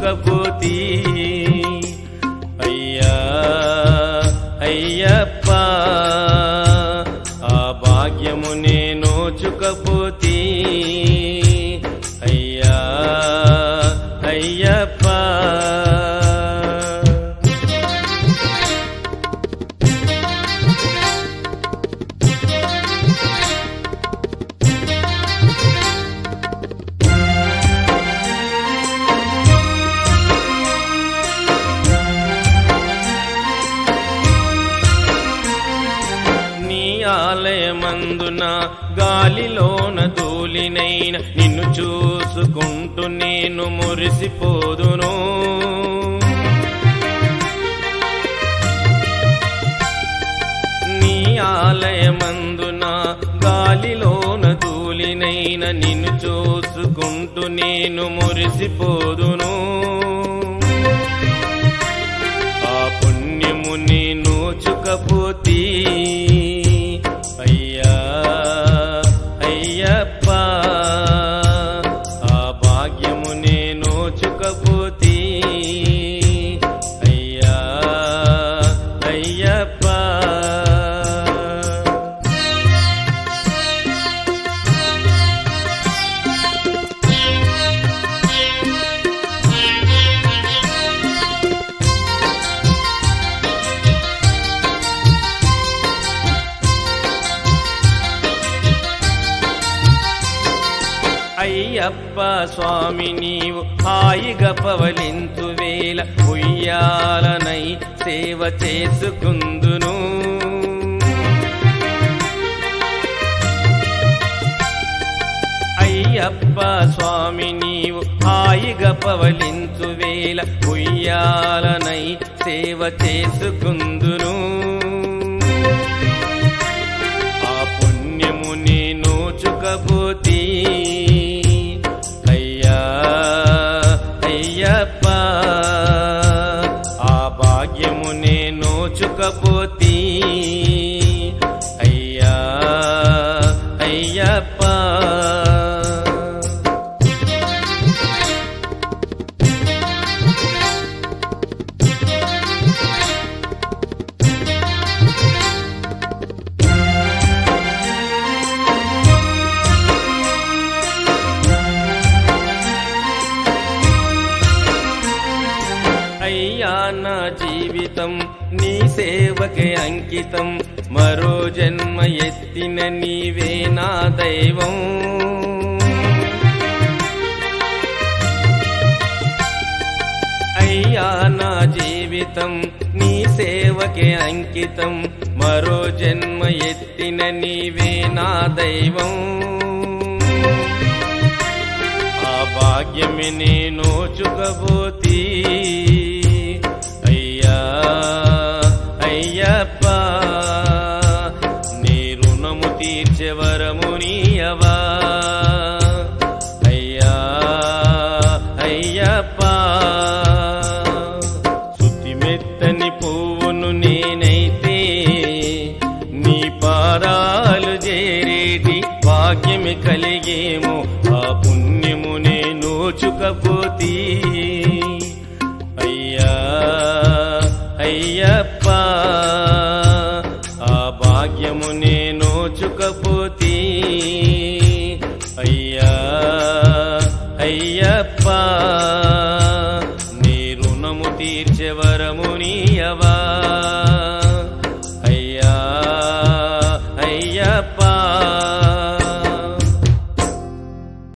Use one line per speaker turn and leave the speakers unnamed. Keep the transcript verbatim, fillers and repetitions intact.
నోచుకపోతీ అయ్యా అయ్యప్ప ఆ భాగ్యము నే నోచుకపోతీ అయ్యా అయ్యప్ప ఆలయమందున గాలిలోన ధూళినైన నిన్ను చూసుకుంటూ నేను మురిసిపోదును నీ ఆలయమందున గాలిలోన ధూళినైన నిన్ను చూసుకుంటూ నేను మురిసిపోదును ఆ పుణ్యము నీ నోచుకపోతీ అయ్యా అయ్యప్ప ఆ భాగ్యము నే నోచుకపోతీ అయ్యా అయ్యప్ప అయ్యప్ప స్వామి నీవు హాయిగా పవలించు వేళ ఉయ్యాలనై సేవ చేసుకుందును అయ్యప్ప స్వామి నీవు హాయిగా పవలించు వేళ ఉయ్యాలనై సేవ చేసుకుందును ఆ పుణ్యము నే నోచుకపోతీ అయ్యప్ప ఆ భాగ్యము నే నోచుకపోతీ అయ్యా అయ్యప్ప అయ్యా నా జీవితం నీ సేవకే అంకితం మరో జన్మ ఎత్తిన నీవే నా దైవం అయ్యా నా జీవితం నీ సేవకే అంకితం మరో జన్మ ఎత్తిన నీవే నా దైవం ఆ భాగ్యమే నే నోచుకపోతీ అయ్యా అయ్యప్ప నీ రుణము తీర్చే వరము నీయవా అయ్యా అయ్యప్ప శుద్ధి మెత్తని పువ్వును నేనైతే నీ పాదాలు చేరేటి భాగ్యమి కలిగేమో ఆ పుణ్యము నే నోచుకపోతీ అయ్యా అయ్యప్ప ఆ భాగ్యము నే నోచుకపోతీ అయ్యా అయ్యప్ప నీ రుణము తీర్చే వరము నీయవా